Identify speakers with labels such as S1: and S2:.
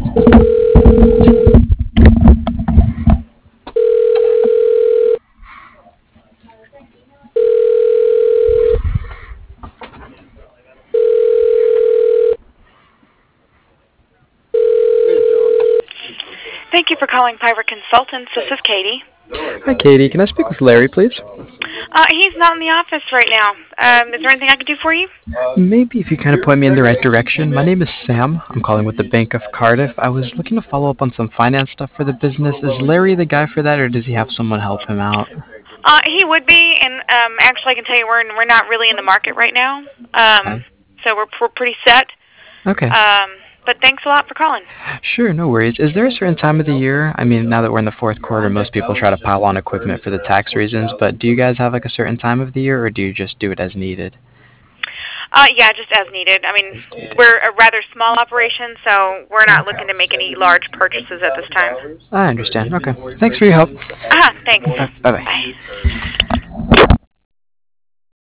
S1: Thank you for calling Piper Consultants. This is Katie.
S2: Hi, Katie. Can I speak with Larry, please?
S1: He's not in the office right now. Is there anything I can do for you?
S2: Maybe if you kind of point me in the right direction. My name is Sam. I'm calling with the Bank of Cardiff. I was looking to follow up on some finance stuff for the business. Is Larry the guy for that, or does he have someone help him out?
S1: He would be, and actually, I can tell you we're not really in the market right now. So we're pretty set.
S2: Okay.
S1: But thanks a lot for calling.
S2: Sure, no worries. Is there a certain time of the year? I mean, now that we're in the fourth quarter, most people try to pile on equipment for the tax reasons, but do you guys have like a certain time of the year, or do you just do it as needed?
S1: Yeah, just as needed. I mean, we're a rather small operation, so we're not looking to make any large purchases at this time.
S2: I understand. Okay. Thanks for your help.
S1: Thanks.
S2: Bye-bye.
S1: Bye.